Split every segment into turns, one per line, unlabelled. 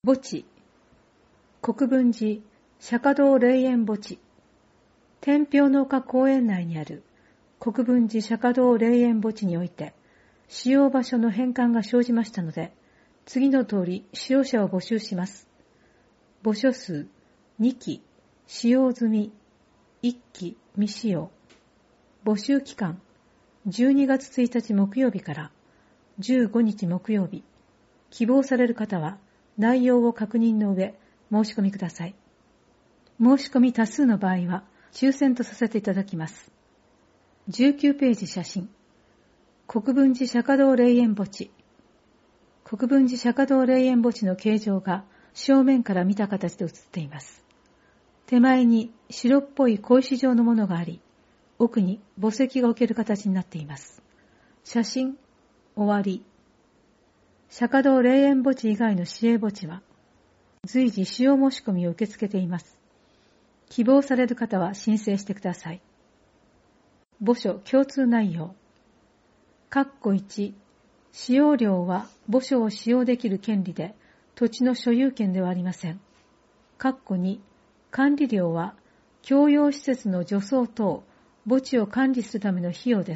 墓地、国分寺釈迦堂霊園墓地、天平の丘公園内にある国分寺釈迦堂霊園墓地において、使用場所の返還が生じましたので、次の通り使用者を募集します。墓所数2基、使用済み1基未使用。募集期間12月1日木曜日から15日木曜日。希望される方は内容を確認の上申し込みください。申し込み多数の場合は抽選とさせていただきます。19ページ写真。国分寺釈迦堂霊園墓地。国分寺釈迦堂霊園墓地の形状が正面から見た形で写っています。手前に白っぽい小石状のものがあり、奥に墓石が置ける形になっています。写真、終わり。釈迦堂霊園墓地以外の市営墓地は、随時使用申し込みを受け付けています。希望される方は申請してください。墓所共通内容。1、使用料は墓所を使用できる権利で、土地の所有権ではありません。2、管理料は、共用施設の除草等、墓地を管理するための費用です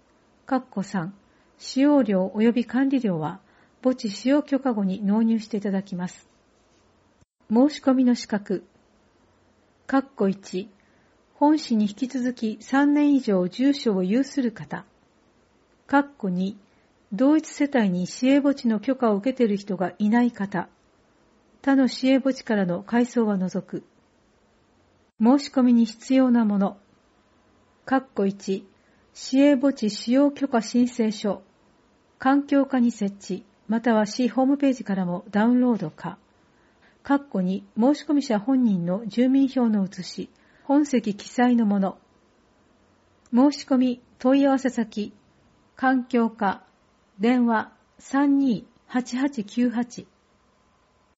。3、使用料及び管理料は、墓地使用許可後に納入していただきます。申し込みの資格。1、本市に引き続き3年以上住所を有する方。2、同一世帯に市営墓地の許可を受けている人がいない方。他の市営墓地からの改装は除く。申し込みに必要なもの。1、市営墓地使用許可申請書。環境課に設置、または市ホームページからもダウンロード可。2、申し込み者本人の住民票の写し、本籍記載のもの。申し込み問い合わせ先、環境課、電話328898